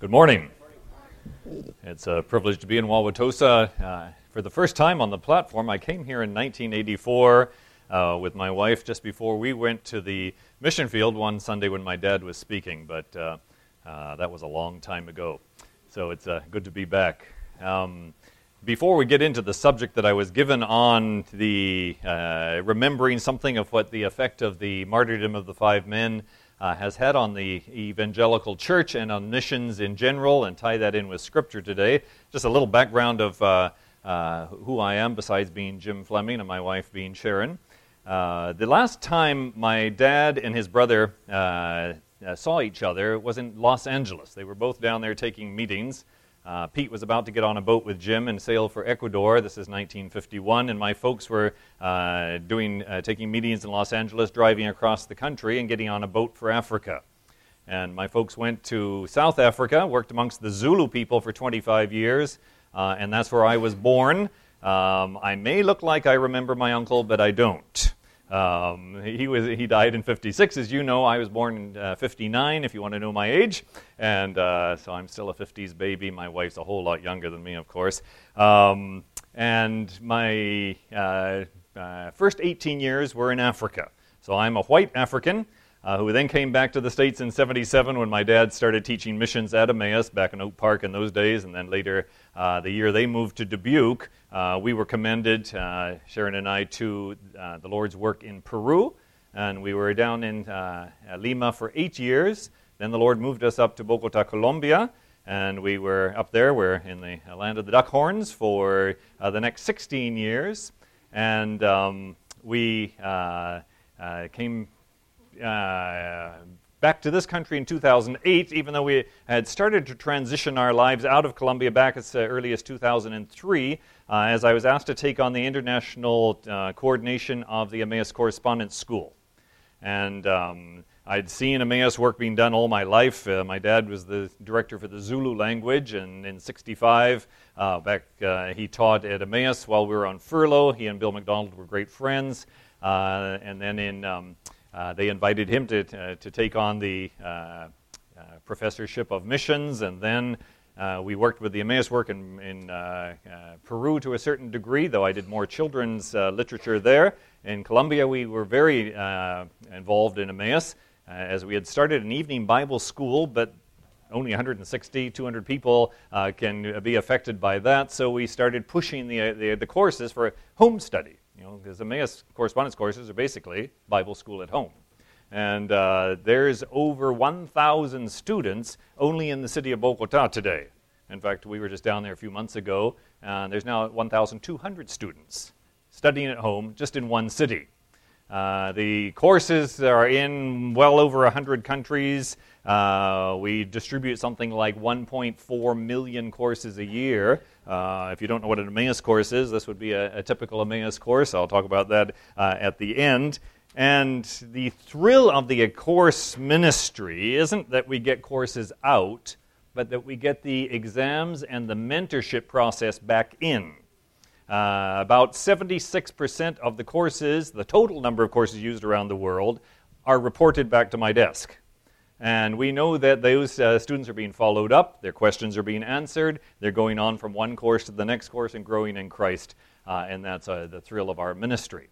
Good morning. It's a privilege to be in Wauwatosa for the first time on the platform. I came here in 1984 with my wife just before we went to the mission field one Sunday when my dad was speaking, but that was a long time ago. So it's good to be back. Before we get into the subject that I was given on the remembering something of what the effect of the martyrdom of the five men has had on the evangelical church and on missions in general, and tie that in with Scripture today. Just a little background of who I am, besides being Jim Fleming and my wife being Sharon. The last time my dad and his brother saw each other was in Los Angeles. They were both down there taking meetings. Pete was about to get on a boat with Jim and sail for Ecuador. This is 1951, and my folks were taking meetings in Los Angeles, driving across the country and getting on a boat for Africa. And my folks went to South Africa, worked amongst the Zulu people for 25 years, and that's where I was born. I may look like I remember my uncle, but I don't. He died in 56, as you know. I was born in 59, if you want to know my age, and so I'm still a 50s baby. My wife's a whole lot younger than me, of course. And my first 18 years were in Africa. So I'm a white African who then came back to the States in 77 when my dad started teaching missions at Emmaus back in Oak Park in those days, and then later the year they moved to Dubuque, we were commended, Sharon and I, to the Lord's work in Peru, and we were down in Lima for 8 years. Then the Lord moved us up to Bogota, Colombia, and we were up there. We're in the land of the Duckhorns for the next 16 years, and we came back to this country in 2008, even though we had started to transition our lives out of Colombia back as early as 2003, as I was asked to take on the international coordination of the Emmaus Correspondence School. And I'd seen Emmaus work being done all my life. My dad was the director for the Zulu language, and in 65, he taught at Emmaus while we were on furlough. He and Bill McDonald were great friends. And then they invited him to take on the professorship of missions, and then we worked with the Emmaus work in Peru to a certain degree, though I did more children's literature there. In Colombia, we were very involved in Emmaus, as we had started an evening Bible school, but only 160, 200 people can be affected by that, so we started pushing the courses for home study. Because Emmaus correspondence courses are basically Bible school at home. And there's over 1,000 students only in the city of Bogota today. In fact, we were just down there a few months ago, and there's now 1,200 students studying at home just in one city. The courses are in well over 100 countries. We distribute something like 1.4 million courses a year. If you don't know what an Emmaus course is, this would be a typical Emmaus course. I'll talk about that at the end. And the thrill of the course ministry isn't that we get courses out, but that we get the exams and the mentorship process back in. About 76% of the courses, the total number of courses used around the world, are reported back to my desk. And we know that those students are being followed up, their questions are being answered, they're going on from one course to the next course and growing in Christ, and that's the thrill of our ministry.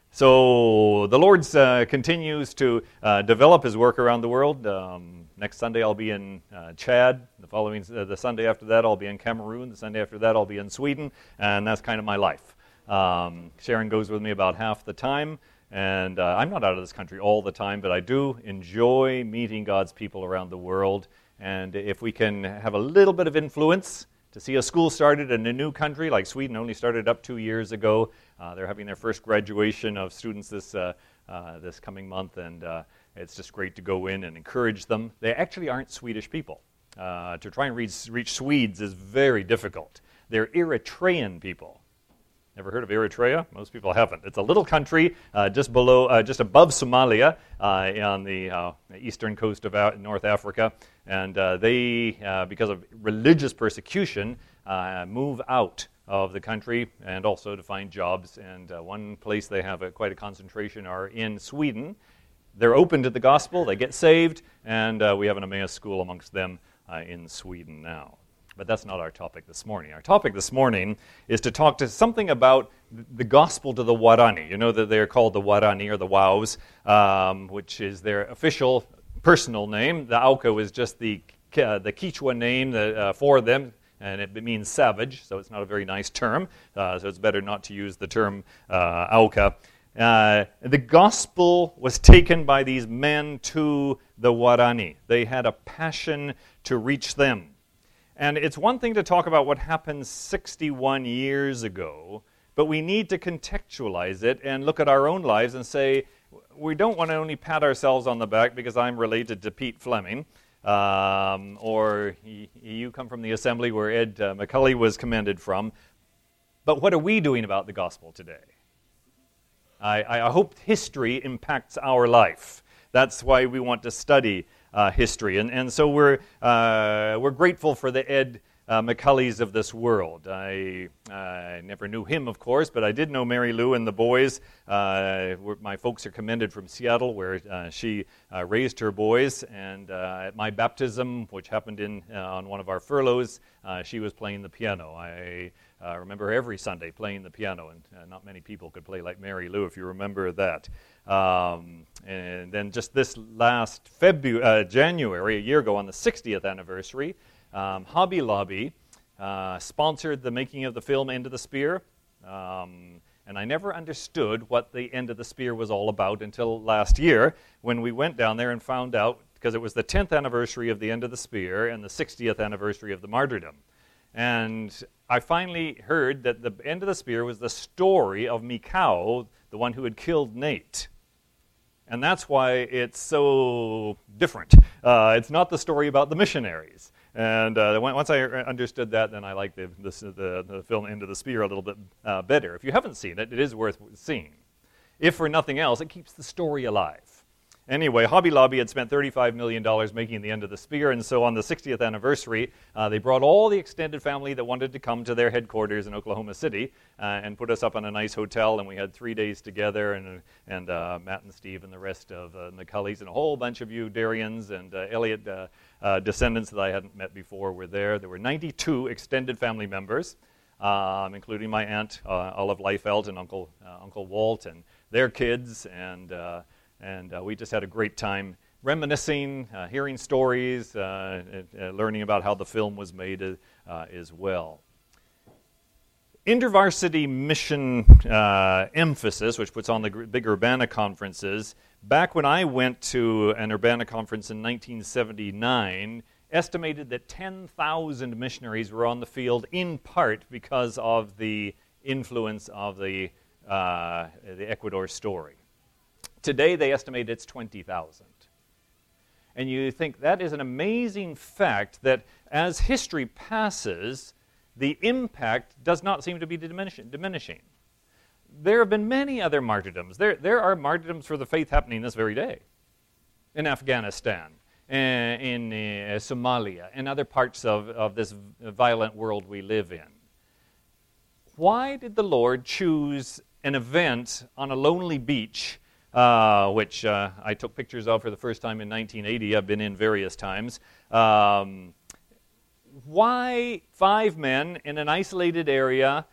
So the Lord continues to develop His work around the world. Next Sunday I'll be in Chad. The Sunday after that I'll be in Cameroon. The Sunday after that I'll be in Sweden, and that's kind of my life. Sharon goes with me about half the time. And I'm not out of this country all the time, but I do enjoy meeting God's people around the world. And if we can have a little bit of influence to see a school started in a new country, like Sweden only started up 2 years ago. They're having their first graduation of students this coming month, and it's just great to go in and encourage them. They actually aren't Swedish people. To try and reach Swedes is very difficult. They're Eritrean people. Ever heard of Eritrea? Most people haven't. It's a little country just above Somalia on the eastern coast of North Africa, and they, because of religious persecution, move out of the country and also to find jobs. And one place they have quite a concentration are in Sweden. They're open to the gospel, they get saved, and we have an Emmaus school amongst them in Sweden now. But that's not our topic this morning. Our topic this morning is to talk to something about the gospel to the Waorani. You know that they're called the Waorani or the Wows, which is their official personal name. The Auca is just the Quechua name for them, and it means savage, so it's not a very nice term. So it's better not to use the term Auca. The gospel was taken by these men to the Waorani. They had a passion to reach them. And it's one thing to talk about what happened 61 years ago, but we need to contextualize it and look at our own lives and say, we don't want to only pat ourselves on the back because I'm related to Pete Fleming, or you come from the assembly where Ed McCully was commended from. But what are we doing about the gospel today? I hope history impacts our life. That's why we want to study history. And so we're grateful for the Ed McCulleys of this world. I never knew him, of course, but I did know Mary Lou and the boys. My folks are commended from Seattle, where she raised her boys. And at my baptism, which happened on one of our furloughs, she was playing the piano. I remember every Sunday playing the piano, and not many people could play like Mary Lou, if you remember that. And then just this last January, a year ago, on the 60th anniversary, Hobby Lobby sponsored the making of the film End of the Spear. And I never understood what the End of the Spear was all about until last year, when we went down there and found out, because it was the 10th anniversary of the End of the Spear and the 60th anniversary of the martyrdom. And I finally heard that the End of the Spear was the story of Mikau, the one who had killed Nate. And that's why it's so different. It's not the story about the missionaries. And once I understood that, then I liked the film End of the Spear a little bit better. If you haven't seen it, it is worth seeing. If for nothing else, it keeps the story alive. Anyway, Hobby Lobby had spent $35 million making the End of the Spear, and so on the 60th anniversary, they brought all the extended family that wanted to come to their headquarters in Oklahoma City and put us up in a nice hotel, and we had 3 days together, and Matt and Steve and the rest of the McCulleys and a whole bunch of you Darians and Elliott descendants that I hadn't met before were there. There were 92 extended family members, including my aunt, Olive Liefeld, and Uncle Walt, and their kids, and we just had a great time reminiscing, hearing stories, learning about how the film was made as well. InterVarsity Mission emphasis, which puts on the big Urbana conferences, back when I went to an Urbana conference in 1979, estimated that 10,000 missionaries were on the field, in part because of the influence of the Ecuador story. Today, they estimate it's 20,000. And you think that is an amazing fact that as history passes, the impact does not seem to be diminishing. There have been many other martyrdoms. There are martyrdoms for the faith happening this very day. In Afghanistan, in Somalia, and other parts of this violent world we live in. Why did the Lord choose an event on a lonely beach, which I took pictures of for the first time in 1980. I've been in various times. Why 5 men in an isolated area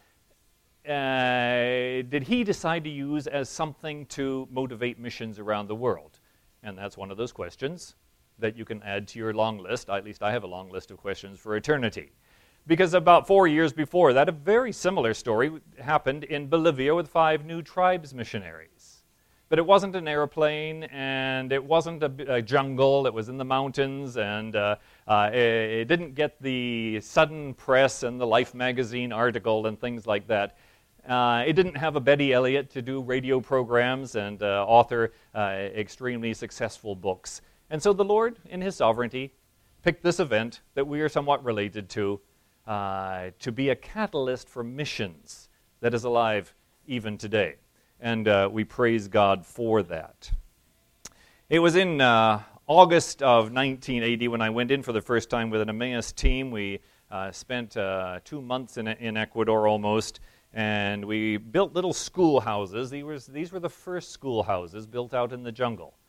did he decide to use as something to motivate missions around the world? And that's one of those questions that you can add to your long list. At least I have a long list of questions for eternity. Because about 4 years before that, a very similar story happened in Bolivia with 5 new tribes missionaries. But it wasn't an airplane, and it wasn't a jungle. It was in the mountains, and it didn't get the sudden press and the Life magazine article and things like that. It didn't have a Betty Elliott to do radio programs and author extremely successful books. And so the Lord, in His sovereignty, picked this event that we are somewhat related to be a catalyst for missions that is alive even today. And we praise God for that. It was in August of 1980 when I went in for the first time with an Emmaus team. We spent 2 months in Ecuador almost, and we built little schoolhouses. These were the first schoolhouses built out in the jungle.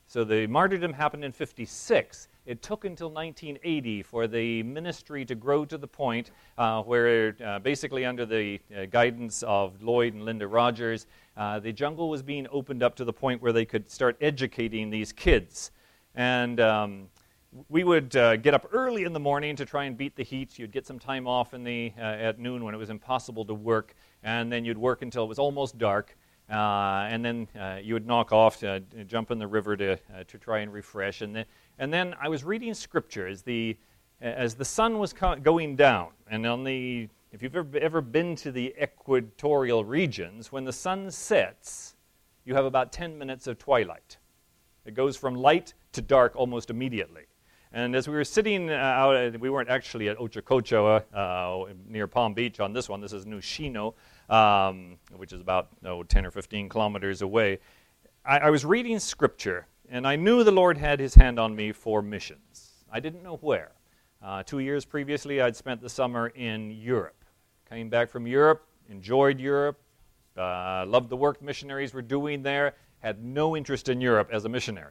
So the martyrdom happened in 56. It took until 1980 for the ministry to grow to the point where basically under the guidance of Lloyd and Linda Rogers, the jungle was being opened up to the point where they could start educating these kids. And we would get up early in the morning to try and beat the heat. You'd get some time off at noon when it was impossible to work, and then you'd work until it was almost dark. And then you would knock off, jump in the river to try and refresh. And then I was reading Scripture as the sun was going down. And if you've ever been to the equatorial regions, when the sun sets, you have about 10 minutes of twilight. It goes from light to dark almost immediately. And as we were sitting out, we weren't actually at Ochocochoa near Palm Beach on this one. This is New Chino, which is about 10 or 15 kilometers away. I was reading Scripture, and I knew the Lord had His hand on me for missions. I didn't know where. 2 years previously, I'd spent the summer in Europe. Came back from Europe, enjoyed Europe, loved the work missionaries were doing there, had no interest in Europe as a missionary.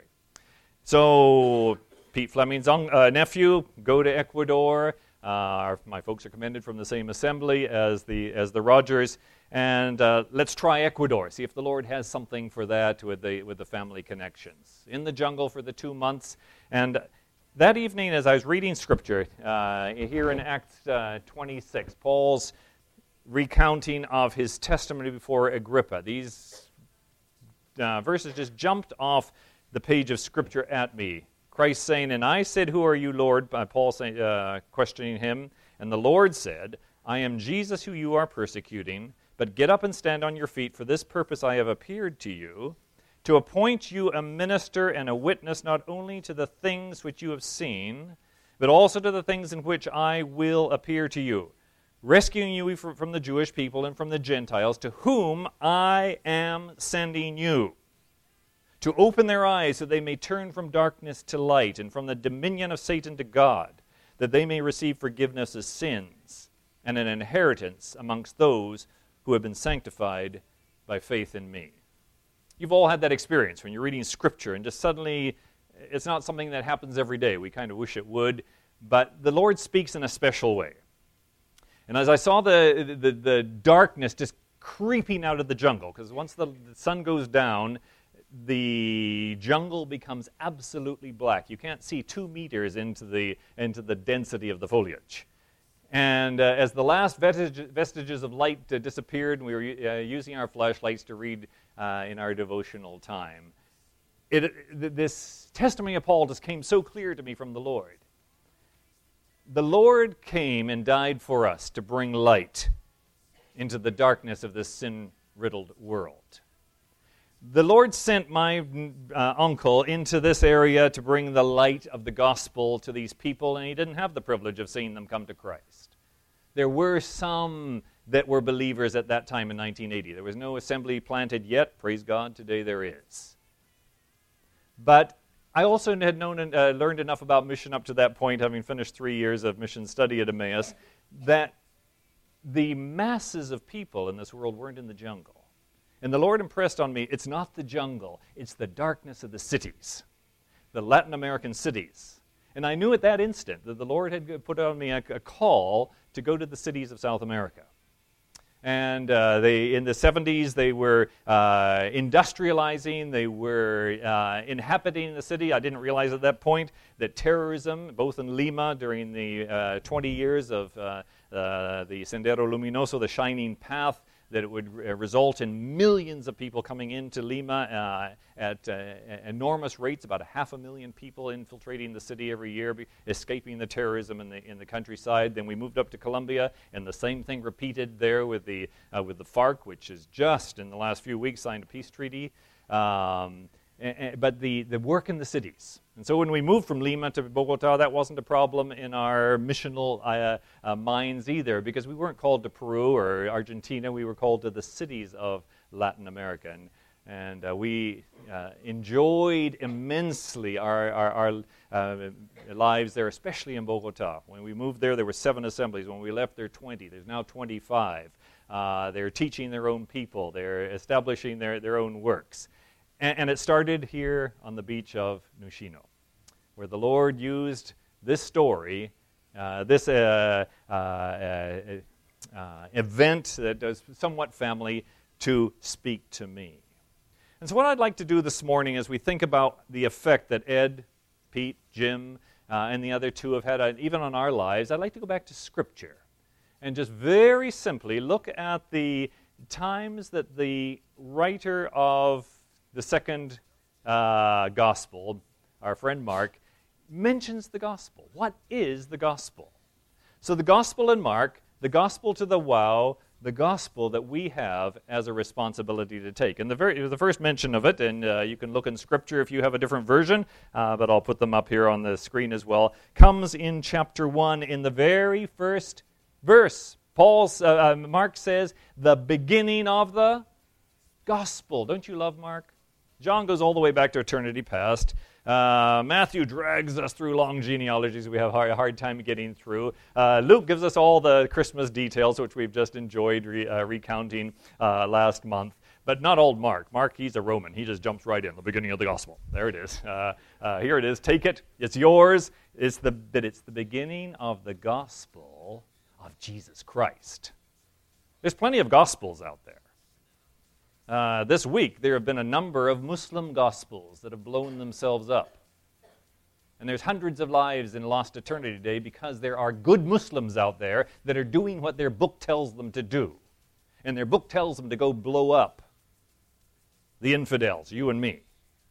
So Pete Fleming's nephew, go to Ecuador. My folks are commended from the same assembly as the Rogers, and let's try Ecuador. See if the Lord has something for that with the family connections. In the jungle for the 2 months, and that evening, as I was reading Scripture here in Acts 26, Paul's recounting of his testimony before Agrippa. These verses just jumped off the page of Scripture at me. Christ saying, "And I said, 'Who are you, Lord?' Paul questioning him. And the Lord said, 'I am Jesus who you are persecuting, but get up and stand on your feet. For this purpose I have appeared to you, to appoint you a minister and a witness not only to the things which you have seen, but also to the things in which I will appear to you, rescuing you from the Jewish people and from the Gentiles, to whom I am sending you, to open their eyes so they may turn from darkness to light and from the dominion of Satan to God, that they may receive forgiveness of sins and an inheritance amongst those who have been sanctified by faith in me.'" You've all had that experience when you're reading Scripture and just suddenly, it's not something that happens every day. We kind of wish it would, but the Lord speaks in a special way. And as I saw the darkness just creeping out of the jungle, because once the sun goes down, the jungle becomes absolutely black. You can't see 2 meters into the density of the foliage. And as the last vestiges of light disappeared, and we were using our flashlights to read in our devotional time, this testimony of Paul just came so clear to me from the Lord. The Lord came and died for us to bring light into the darkness of this sin-riddled world. The Lord sent my uncle into this area to bring the light of the gospel to these people, and he didn't have the privilege of seeing them come to Christ. There were some that were believers at that time in 1980. There was no assembly planted yet. Praise God, today there is. But I also had known and learned enough about mission up to that point, having finished 3 years of mission study at Emmaus, that the masses of people in this world weren't in the jungle. And the Lord impressed on me, it's not the jungle, it's the darkness of the cities, the Latin American cities. And I knew at that instant that the Lord had put on me a call to go to the cities of South America. And in the 70s, they were industrializing, they were inhabiting the city. I didn't realize at that point that terrorism, both in Lima during the 20 years of the Sendero Luminoso, the Shining Path, that it would result in millions of people coming into Lima at enormous rates, about 500,000 people infiltrating the city every year, escaping the terrorism in the countryside. Then we moved up to Colombia, and the same thing repeated there with the FARC, which has just in the last few weeks signed a peace treaty. But the work in the cities. And so when we moved from Lima to Bogota, that wasn't a problem in our missional minds either, because we weren't called to Peru or Argentina. We were called to the cities of Latin America. And we enjoyed immensely our lives there, especially in Bogota. When we moved there were 7 assemblies. When we left, there were 20. There's now 25. They're teaching their own people. They're establishing their own works. And it started here on the beach of Nushino, where the Lord used this story, this event that is somewhat family, to speak to me. And so what I'd like to do this morning as we think about the effect that Ed, Pete, Jim, and the other two have had even on our lives, I'd like to go back to Scripture and just very simply look at the times that the writer of the second gospel, our friend Mark, mentions the gospel. What is the gospel? So the gospel in Mark, the gospel to the wow, the gospel that we have as a responsibility to take. And the first mention of it, and you can look in Scripture if you have a different version, but I'll put them up here on the screen as well, comes in chapter 1 in the very first verse. Mark says, the beginning of the gospel. Don't you love Mark? John goes all the way back to eternity past. Matthew drags us through long genealogies we have a hard time getting through. Luke gives us all the Christmas details, which we've just enjoyed recounting last month. But not old Mark. Mark, he's a Roman. He just jumps right in, the beginning of the gospel. There it is. Here it is. Take it. It's yours. It's the beginning of the gospel of Jesus Christ. There's plenty of gospels out there. This week, there have been a number of Muslim gospels that have blown themselves up. And there's hundreds of lives in lost eternity today because there are good Muslims out there that are doing what their book tells them to do. And their book tells them to go blow up the infidels, you and me.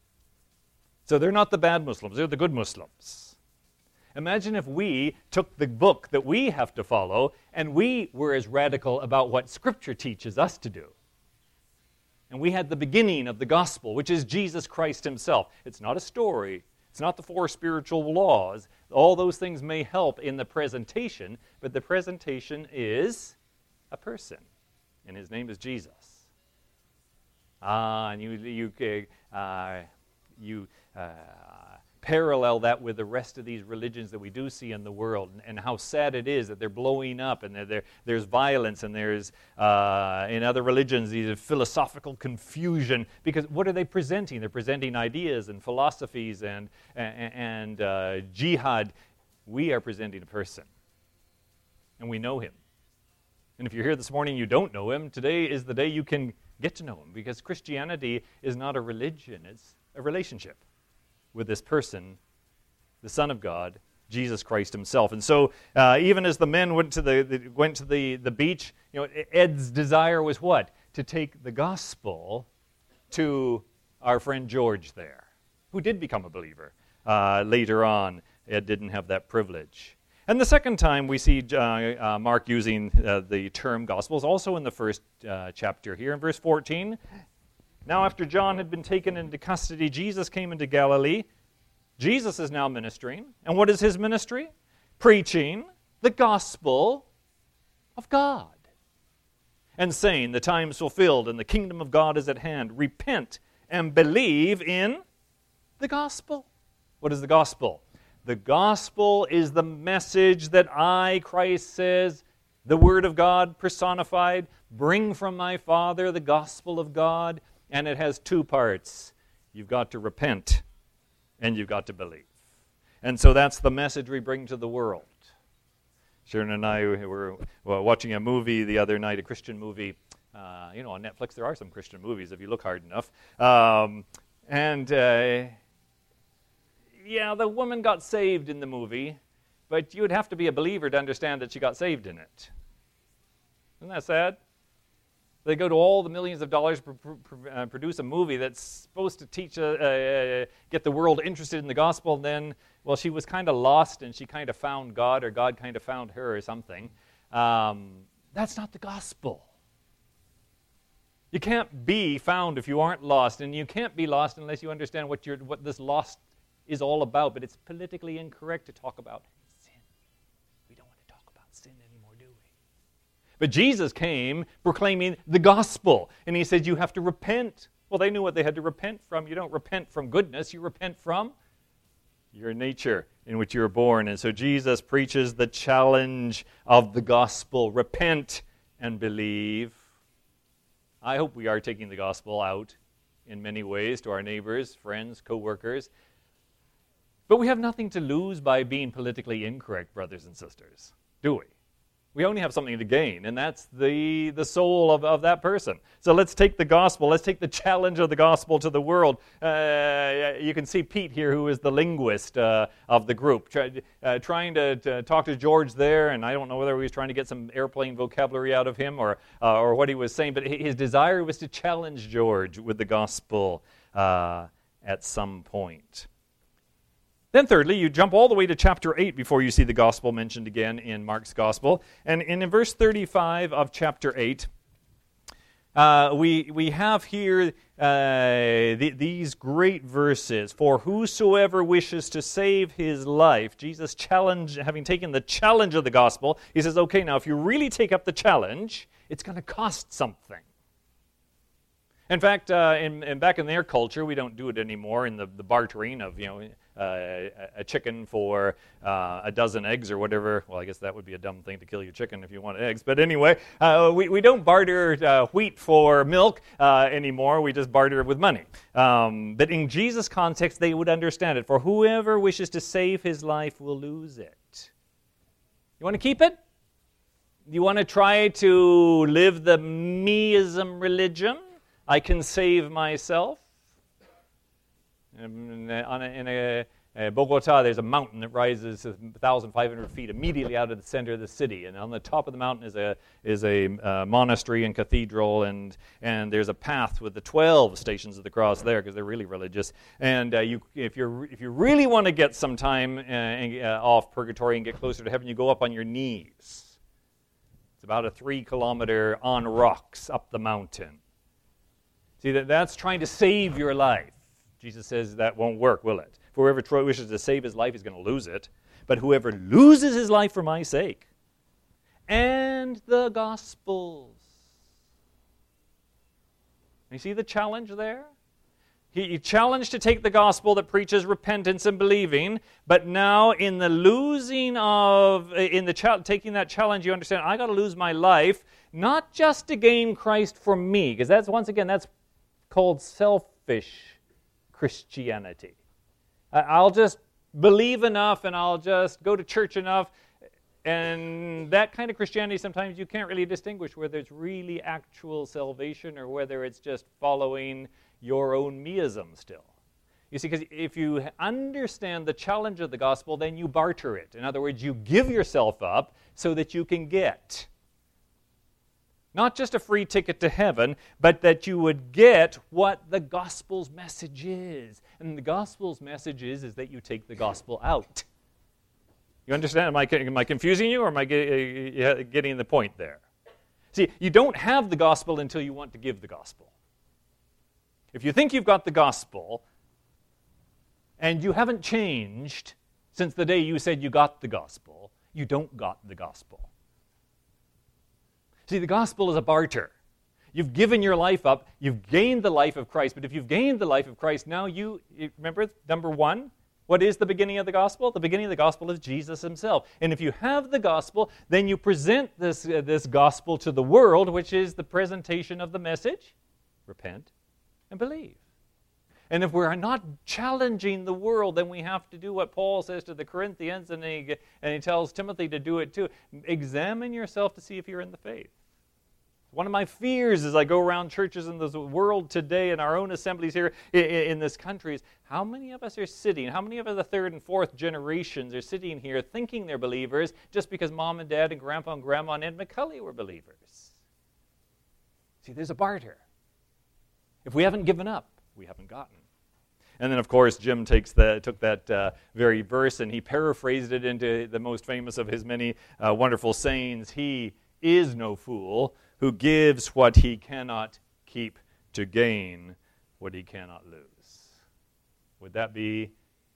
So they're not the bad Muslims, they're the good Muslims. Imagine if we took the book that we have to follow and we were as radical about what Scripture teaches us to do. And we had the beginning of the gospel, which is Jesus Christ himself. It's not a story. It's not the 4 spiritual laws. All those things may help in the presentation, but the presentation is a person, and his name is Jesus. And you parallel that with the rest of these religions that we do see in the world, and how sad it is that they're blowing up, and there's violence, and there's, in other religions, these philosophical confusion, because what are they presenting? They're presenting ideas and philosophies and jihad. We are presenting a person, and we know him. And if you're here this morning and you don't know him, today is the day you can get to know him, because Christianity is not a religion, it's a relationship with this person, the Son of God, Jesus Christ himself. And so even as the men went to the beach, Ed's desire was what? To take the gospel to our friend George there, who did become a believer later on. Ed didn't have that privilege. And the second time we see Mark using the term gospel is also in the first chapter here in verse 14. Now, after John had been taken into custody, Jesus came into Galilee. Jesus is now ministering. And what is his ministry? Preaching the gospel of God. And saying, the time is fulfilled and the kingdom of God is at hand. Repent and believe in the gospel. What is the gospel? The gospel is the message that I, Christ says, the Word of God personified, bring from my Father the gospel of God. And it has 2 parts. You've got to repent, and you've got to believe. And so that's the message we bring to the world. Sharon and I were watching a movie the other night, a Christian movie. On Netflix there are some Christian movies if you look hard enough. The woman got saved in the movie, but you would have to be a believer to understand that she got saved in it. Isn't that sad? They go to all the millions of dollars to produce a movie that's supposed to teach, get the world interested in the gospel, and then, she was kind of lost and she kind of found God, or God kind of found her or something. That's not the gospel. You can't be found if you aren't lost, and you can't be lost unless you understand what this lost is all about. But it's politically incorrect to talk about sin. We don't want to talk about sin anymore, do we? But Jesus came proclaiming the gospel, and he said you have to repent. Well, they knew what they had to repent from. You don't repent from goodness, you repent from your nature in which you were born. And so Jesus preaches the challenge of the gospel. Repent and believe. I hope we are taking the gospel out in many ways to our neighbors, friends, co-workers. But we have nothing to lose by being politically incorrect, brothers and sisters, do we? We only have something to gain, and that's the soul of that person. So let's take the gospel, let's take the challenge of the gospel to the world. You can see Pete here, who is the linguist of the group, trying to talk to George there, and I don't know whether he was trying to get some airplane vocabulary out of him or what he was saying, but his desire was to challenge George with the gospel at some point. Then thirdly, you jump all the way to chapter 8 before you see the gospel mentioned again in Mark's gospel. And in verse 35 of chapter 8, we have here these great verses. For whosoever wishes to save his life, Jesus having taken the challenge of the gospel, he says, okay, now if you really take up the challenge, it's going to cost something. In fact, back in their culture, we don't do it anymore in the bartering of, a chicken for a dozen eggs or whatever. Well, I guess that would be a dumb thing to kill your chicken if you want eggs. But anyway, we don't barter wheat for milk anymore. We just barter with money. But in Jesus' context, they would understand it. For whoever wishes to save his life will lose it. You want to keep it? You want to try to live the meism religion? I can save myself. In Bogota, there's a mountain that rises 1,500 feet immediately out of the center of the city, and on the top of the mountain is a monastery and cathedral, and there's a path with the 12 stations of the cross there because they're really religious. And if you really want to get some time off purgatory and get closer to heaven, you go up on your knees. It's about a 3-kilometer on rocks up the mountain. See, that's trying to save your life. Jesus says that won't work, will it? For whoever wishes to save his life is going to lose it. But whoever loses his life for my sake and the Gospels. You see the challenge there? He challenged to take the gospel that preaches repentance and believing, but now in the losing of, taking that challenge, you understand, I got to lose my life, not just to gain Christ for me, because that's called selfish Christianity. I'll just believe enough and I'll just go to church enough, and that kind of Christianity, sometimes you can't really distinguish whether it's really actual salvation or whether it's just following your own meism still. You see, because if you understand the challenge of the gospel, then you barter it. In other words, you give yourself up so that you can get not just a free ticket to heaven, but that you would get what the gospel's message is. And the gospel's message is that you take the gospel out. You understand? Am I confusing you, or am I getting the point there? See, you don't have the gospel until you want to give the gospel. If you think you've got the gospel, and you haven't changed since the day you said you got the gospel, you don't got the gospel. See, the gospel is a barter. You've given your life up, you've gained the life of Christ, but if you've gained the life of Christ, now you remember, number one, what is the beginning of the gospel? The beginning of the gospel is Jesus himself. And if you have the gospel, then you present this gospel to the world, which is the presentation of the message, repent and believe. And if we're not challenging the world, then we have to do what Paul says to the Corinthians, and he tells Timothy to do it too. Examine yourself to see if you're in the faith. One of my fears as I go around churches in the world today, in our own assemblies here in this country, is how many of us are sitting, how many of the third and fourth generations are sitting here thinking they're believers just because mom and dad and grandpa and grandma and Ed McCulley were believers. See, there's a barter. If we haven't given up, we haven't gotten. And then, of course, Jim took that very verse and he paraphrased it into the most famous of his many wonderful sayings. He is no fool who gives what he cannot keep to gain what he cannot lose. Would that be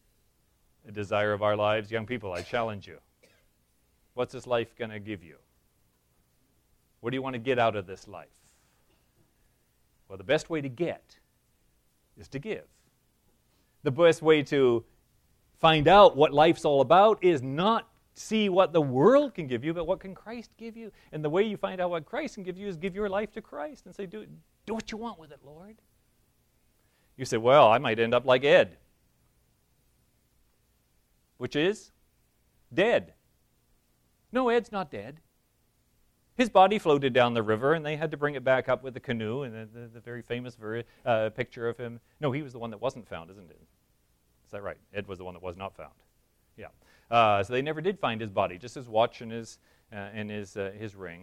a desire of our lives? Young people, I challenge you. What's this life going to give you? What do you want to get out of this life? Well, the best way to get is to give. The best way to find out what life's all about is not see what the world can give you, but what can Christ give you? And the way you find out what Christ can give you is give your life to Christ and say, do what you want with it, Lord. You say, well, I might end up like Ed, which is dead. No, Ed's not dead. His body floated down the river, and they had to bring it back up with the canoe, and the very famous picture of him. No, he was the one that wasn't found, isn't it? Is that right? Ed was the one that was not found. Yeah. So they never did find his body, just his watch and his ring.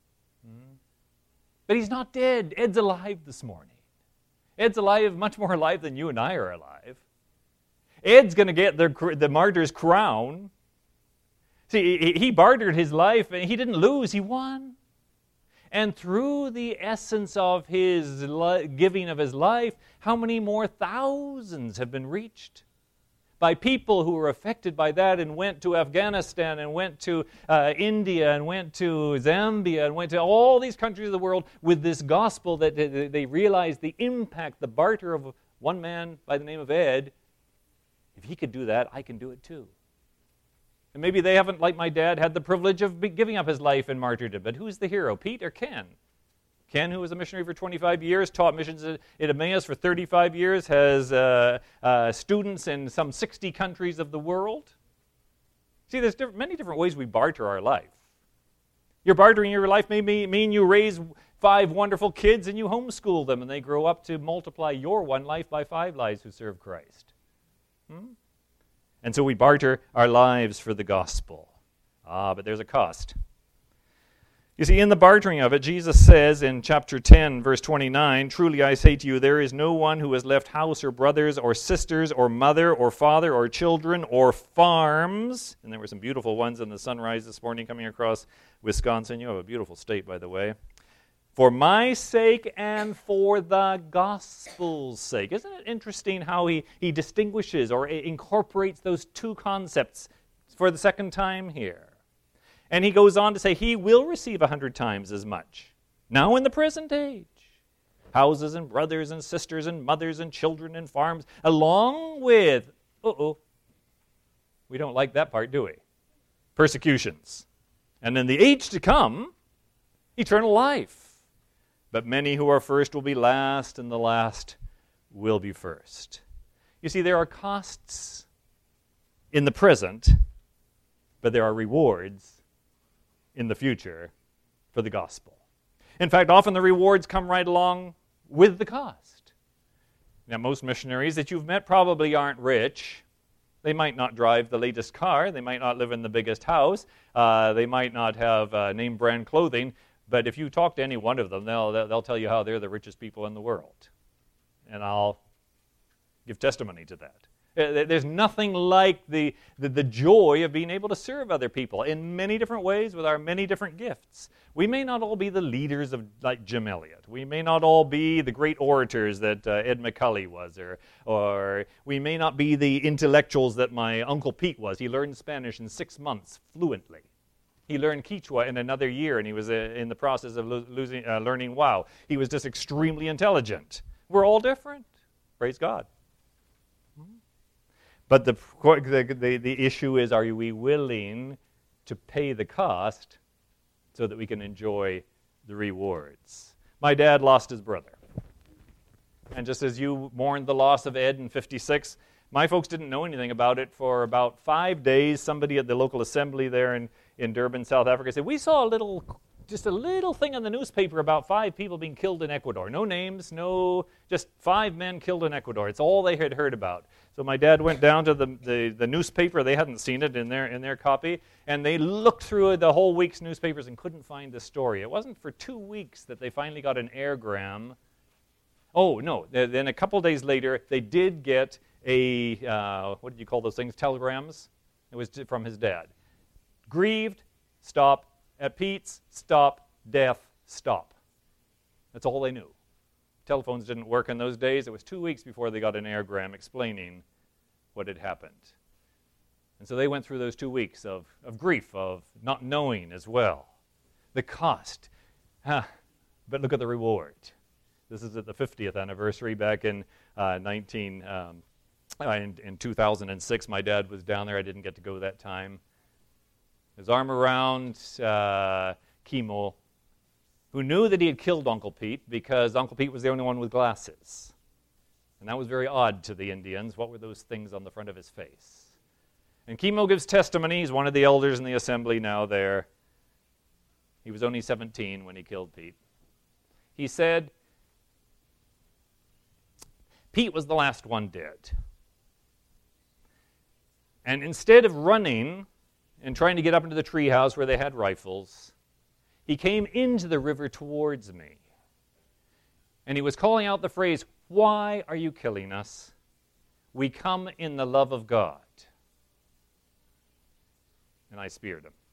But he's not dead. Ed's alive this morning. Ed's alive, much more alive than you and I are alive. Ed's going to get the martyr's crown. See, he bartered his life, and he didn't lose, he won. And through the essence of his giving of his life, how many more thousands have been reached by people who were affected by that and went to Afghanistan and went to India and went to Zambia and went to all these countries of the world with this gospel that they realized the impact, the barter of one man by the name of Ed. If he could do that, I can do it too. And maybe they haven't, like my dad, had the privilege of giving up his life in martyrdom. But who's the hero, Pete or Ken? Ken, who was a missionary for 25 years, taught missions at Emmaus for 35 years, has students in some 60 countries of the world. See, there's many different ways we barter our life. You're bartering your life may mean you raise 5 wonderful kids and you homeschool them, and they grow up to multiply your one life by 5 lives who serve Christ. And so we barter our lives for the gospel. But there's a cost. You see, in the bartering of it, Jesus says in chapter 10, verse 29, "Truly I say to you, there is no one who has left house or brothers or sisters or mother or father or children or farms." And there were some beautiful ones in the sunrise this morning coming across Wisconsin. You have a beautiful state, by the way. "For my sake and for the gospel's sake." Isn't it interesting how he distinguishes or incorporates those two concepts for the second time here? And he goes on to say he will receive 100 times as much, now in the present age. Houses and brothers and sisters and mothers and children and farms, along with, we don't like that part, do we? Persecutions. And in the age to come, eternal life. But many who are first will be last, and the last will be first. You see, there are costs in the present, but there are rewards in the future for the gospel. In fact, often the rewards come right along with the cost. Now, most missionaries that you've met probably aren't rich. They might not drive the latest car. They might not live in the biggest house. They might not have name brand clothing. But if you talk to any one of them, they'll tell you how they're the richest people in the world. And I'll give testimony to that. There's nothing like the joy of being able to serve other people in many different ways with our many different gifts. We may not all be the leaders of like Jim Elliot. We may not all be the great orators that Ed McCulley was, or we may not be the intellectuals that my Uncle Pete was. He learned Spanish in 6 months fluently. He learned Quechua in another year, and he was in the process of learning Wow. He was just extremely intelligent. We're all different. Praise God. But the issue is, are we willing to pay the cost so that we can enjoy the rewards? My dad lost his brother. And just as you mourned the loss of Ed in 56, my folks didn't know anything about it for about 5 days. Somebody at the local assembly there in Durban, South Africa said, "We saw just a little thing in the newspaper about 5 people being killed in Ecuador. No names, just 5 men killed in Ecuador." It's all they had heard about. So my dad went down to the newspaper. They hadn't seen it in their copy. And they looked through the whole week's newspapers and couldn't find the story. It wasn't for 2 weeks that they finally got an airgram. Oh, no. Then a couple days later, they did get a, what did you call those things, telegrams? It was from his dad. Grieved, stop. At Pete's, stop. Death, stop. That's all they knew. Telephones didn't work in those days. It was 2 weeks before they got an airgram explaining what had happened. And so they went through those 2 weeks of grief, of not knowing as well. The cost. But look at the reward. This is at the 50th anniversary back in in 2006. My dad was down there. I didn't get to go that time. His arm around Kimo, who knew that he had killed Uncle Pete because Uncle Pete was the only one with glasses. And that was very odd to the Indians. What were those things on the front of his face? And Kimo gives testimony. He's one of the elders in the assembly now there. He was only 17 when he killed Pete. He said, Pete was the last one dead. And instead of running and trying to get up into the treehouse where they had rifles, he came into the river towards me. And he was calling out the phrase, "Why are you killing us? We come in the love of God." And I speared him.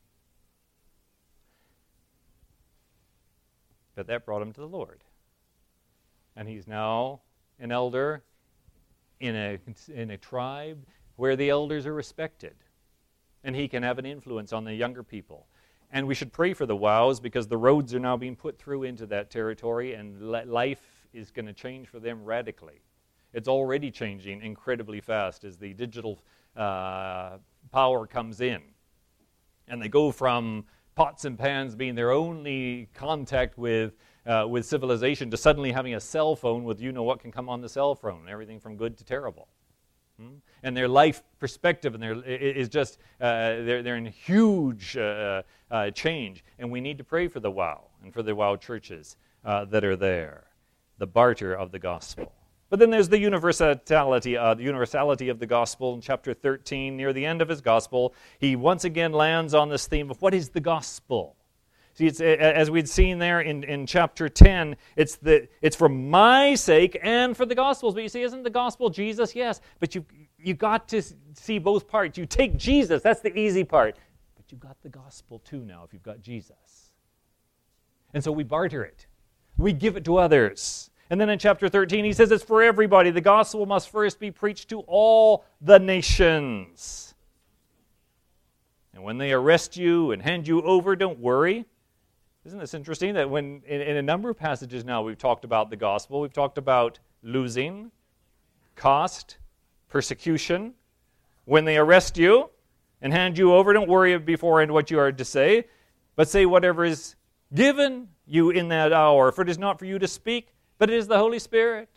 But that brought him to the Lord. And he's now an elder in a tribe where the elders are respected. And he can have an influence on the younger people. And we should pray for the Wows because the roads are now being put through into that territory and life is going to change for them radically. It's already changing incredibly fast as the digital power comes in. And they go from pots and pans being their only contact with civilization to suddenly having a cell phone with what can come on the cell phone, everything from good to terrible. And their life perspective is just, they're in huge change. And we need to pray for the WOW and for the WOW churches that are there, the barter of the gospel. But then there's the universality of the gospel in chapter 13. Near the end of his gospel, he once again lands on this theme of what is the gospel? See, it's, as we'd seen there in chapter 10, it's for my sake and for the gospel's. But you see, isn't the gospel Jesus? Yes, but you got to see both parts. You take Jesus, that's the easy part. But you've got the gospel too now if you've got Jesus. And so we barter it. We give it to others. And then in chapter 13, he says it's for everybody. The gospel must first be preached to all the nations. And when they arrest you and hand you over, don't worry. Isn't this interesting that when in a number of passages now we've talked about the gospel, we've talked about losing, cost, persecution. When they arrest you and hand you over, don't worry beforehand what you are to say, but say whatever is given you in that hour. For it is not for you to speak, but it is the Holy Spirit.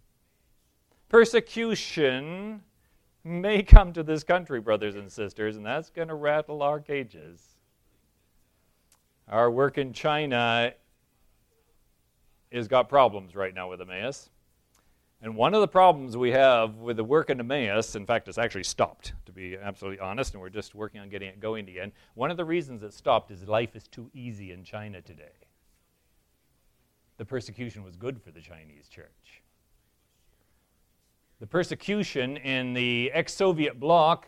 Persecution may come to this country, brothers and sisters, and that's going to rattle our cages. Our work in China has got problems right now with Emmaus. And one of the problems we have with the work in Emmaus, in fact, it's actually stopped, to be absolutely honest, and we're just working on getting it going again. One of the reasons it stopped is life is too easy in China today. The persecution was good for the Chinese church. The persecution in the ex-Soviet bloc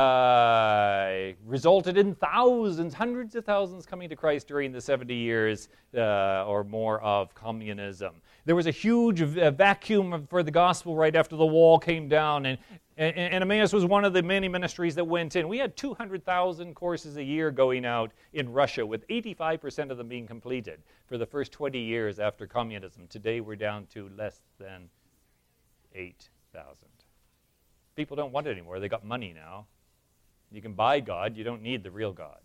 resulted in thousands, hundreds of thousands coming to Christ during the 70 years or more of communism. There was a huge vacuum for the gospel right after the wall came down, and Emmaus was one of the many ministries that went in. We had 200,000 courses a year going out in Russia, with 85% of them being completed for the first 20 years after communism. Today we're down to less than 8,000. People don't want it anymore. They got money now. You can buy God. You don't need the real God.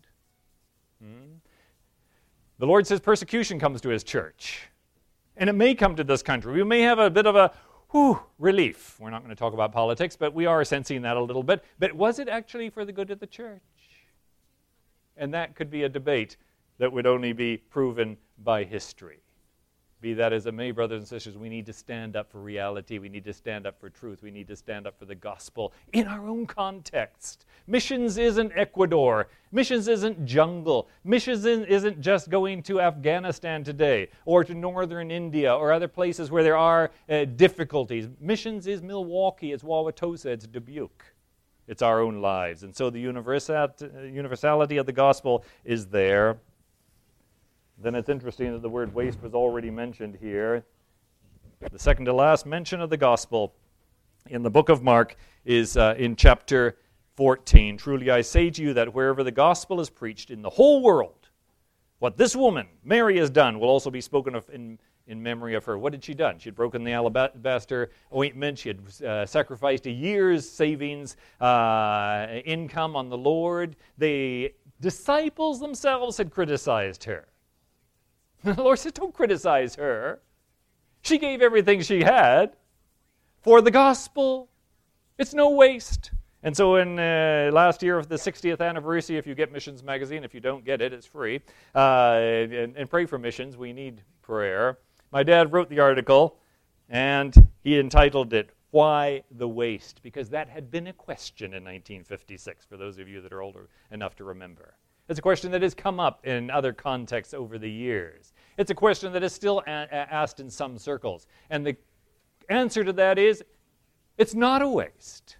The Lord says persecution comes to his church. And it may come to this country. We may have a bit of a relief. We're not going to talk about politics, but we are sensing that a little bit. But was it actually for the good of the church? And that could be a debate that would only be proven by history. Be that as it may, brothers and sisters, we need to stand up for reality. We need to stand up for truth. We need to stand up for the gospel in our own context. Missions isn't Ecuador. Missions isn't jungle. Missions isn't just going to Afghanistan today or to northern India or other places where there are difficulties. Missions is Milwaukee. It's Wauwatosa. It's Dubuque. It's our own lives. And so the universality of the gospel is there. Then it's interesting that the word waste was already mentioned here. The second to last mention of the gospel in the book of Mark is in chapter 14. Truly I say to you that wherever the gospel is preached in the whole world, what this woman, Mary, has done will also be spoken of in memory of her. What had she done? She had broken the alabaster ointment. She had sacrificed a year's savings income on the Lord. The disciples themselves had criticized her. The Lord said, don't criticize her. She gave everything she had. for the gospel. It's no waste. And so in last year of the 60th anniversary, if you get Missions Magazine, if you don't get it, it's free. And pray for missions. We need prayer. My dad wrote the article, and he entitled it, Why the Waste? Because that had been a question in 1956, for those of you that are older enough to remember. It's a question that has come up in other contexts over the years. It's a question that is still asked in some circles. And the answer to that is, it's not a waste.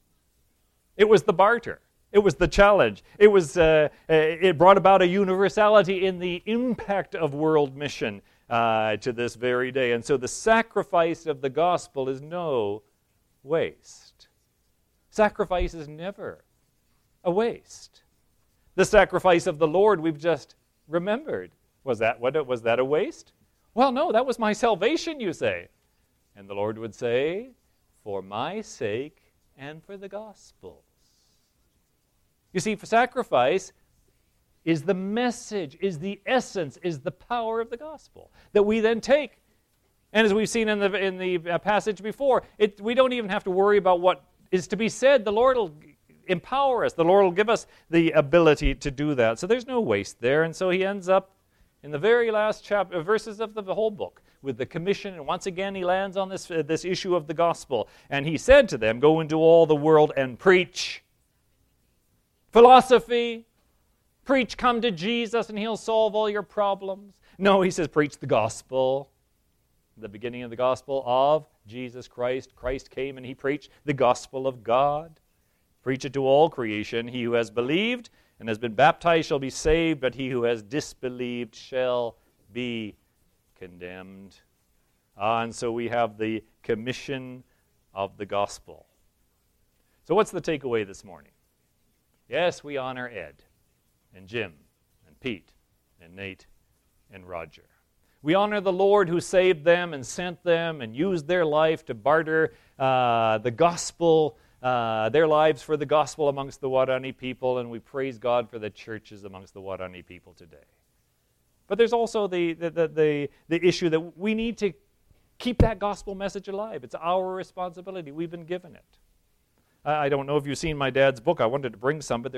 It was the barter. It was the challenge. It brought about a universality in the impact of world mission to this very day. And so the sacrifice of the gospel is no waste. Sacrifice is never a waste. The sacrifice of the Lord we've just remembered. Was that a waste? Well, no, that was my salvation, you say. And the Lord would say, for my sake and for the gospel's. You see, for sacrifice is the message, is the essence, is the power of the gospel that we then take. And as we've seen in the passage before, we don't even have to worry about what is to be said. The Lord will empower us. The Lord will give us the ability to do that. So there's no waste there. And so he ends up in the very last verses of the whole book with the commission. And once again, he lands on this issue of the gospel. And he said to them, go into all the world and preach. Philosophy, preach, come to Jesus and he'll solve all your problems. No, he says, preach the gospel. The beginning of the gospel of Jesus Christ. Christ came and he preached the gospel of God. Preach it to all creation. He who has believed and has been baptized shall be saved, but he who has disbelieved shall be condemned. And so we have the commission of the gospel. So what's the takeaway this morning? Yes, we honor Ed and Jim and Pete and Nate and Roger. We honor the Lord who saved them and sent them and used their life to barter the gospel, their lives for the gospel amongst the Waorani people, and we praise God for the churches amongst the Waorani people today. But there's also the issue that we need to keep that gospel message alive. It's our responsibility. We've been given it. I don't know if you've seen my dad's book. I wanted to bring some, but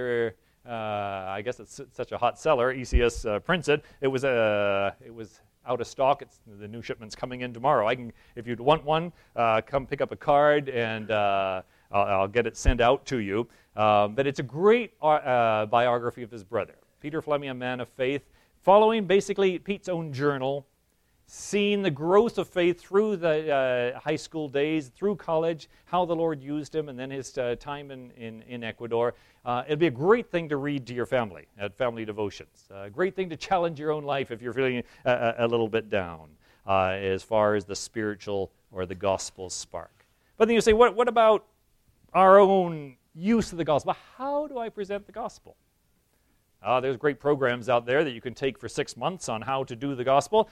I guess it's such a hot seller. ECS prints it. It was out of stock. The new shipment's coming in tomorrow. If you'd want one, come pick up a card, and I'll get it sent out to you. But it's a great biography of his brother, Peter Fleming, a man of faith, following basically Pete's own journal, seeing the growth of faith through the high school days, through college, how the Lord used him, and then his time in Ecuador. It'd be a great thing to read to your family at family devotions. A great thing to challenge your own life if you're feeling a little bit down as far as the spiritual or the gospel spark. But then you say, what about our own use of the gospel? How do I present the gospel? There's great programs out there that you can take for 6 months on how to do the gospel.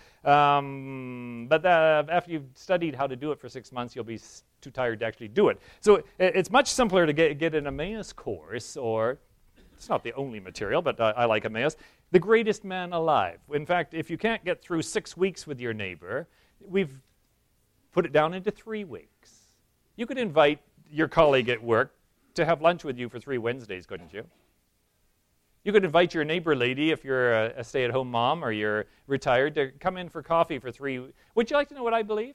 But after you've studied how to do it for 6 months, you'll be too tired to actually do it. So it's much simpler to get an Emmaus course, or it's not the only material, but I like Emmaus, The Greatest Man Alive. In fact, if you can't get through 6 weeks with your neighbor, we've put it down into 3 weeks. You could invite your colleague at work to have lunch with you for 3 Wednesdays, couldn't you? You could invite your neighbor lady, if you're a stay-at-home mom or you're retired, to come in for coffee for 3. Would you like to know what I believe?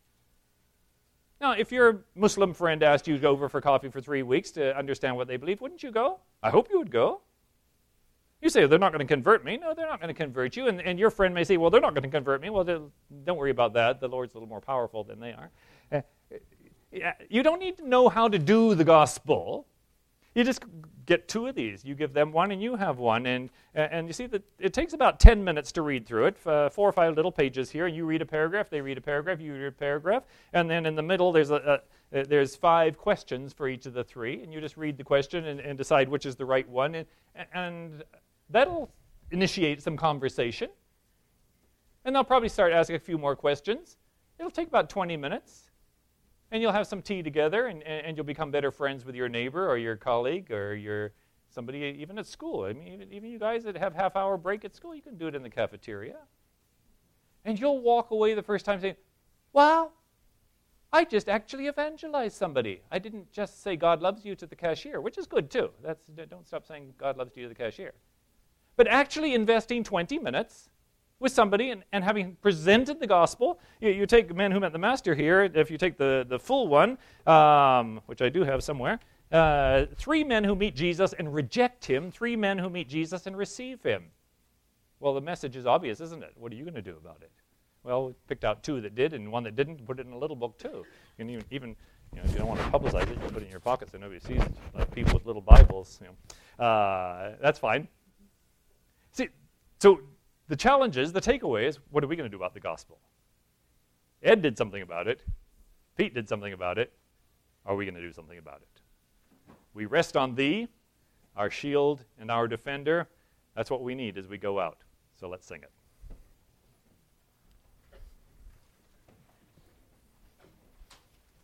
Now, if your Muslim friend asked you to go over for coffee for 3 weeks to understand what they believe, wouldn't you go? I hope you would go. You say, they're not going to convert me. No, they're not going to convert you. And your friend may say, well, they're not going to convert me. Well, don't worry about that. The Lord's a little more powerful than they are. You don't need to know how to do the gospel. You just get 2 of these. You give them one and you have one. And you see that it takes about 10 minutes to read through it, 4 or 5 little pages here. You read a paragraph, they read a paragraph, you read a paragraph. And then in the middle, there's 5 questions for each of the 3. And you just read the question and decide which is the right one. And that'll initiate some conversation. And they'll probably start asking a few more questions. It'll take about 20 minutes. And you'll have some tea together, and you'll become better friends with your neighbor or your colleague or somebody even at school. I mean, even you guys that have half-hour break at school, you can do it in the cafeteria. And you'll walk away the first time saying, wow, I just actually evangelized somebody. I didn't just say God loves you to the cashier, which is good too. Don't stop saying God loves you to the cashier. But actually investing 20 minutes with somebody and having presented the gospel. You take the Man Who Met the Master here, if you take the full one, which I do have somewhere, 3 men who meet Jesus and reject him, 3 men who meet Jesus and receive him. Well, the message is obvious, isn't it? What are you going to do about it? Well, we picked out 2 that did and 1 that didn't, put it in a little book too. You can even if you don't want to publicize it, you can put it in your pocket so nobody sees it. Like people with little Bibles, that's fine. See, so the challenge is, the takeaway is, what are we going to do about the gospel? Ed did something about it. Pete did something about it. Are we going to do something about it? We rest on thee, our shield and our defender. That's what we need as we go out. So let's sing it.